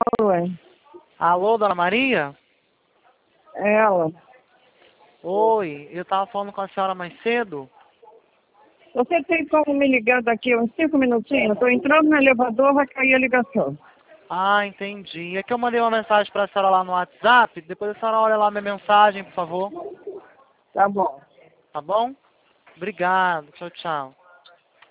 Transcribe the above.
Oi, Alô, Dona Maria? é ela. Oi, eu tava falando com a senhora mais cedo. Você tem como me ligar daqui uns 5 minutinhos? Estou entrando no elevador, vai cair a ligação. Ah, entendi. É que eu mandei uma mensagem pra senhora lá no WhatsApp. Depois a senhora olha lá minha mensagem, por favor. Tá bom. Tá bom? Obrigado. Tchau, tchau.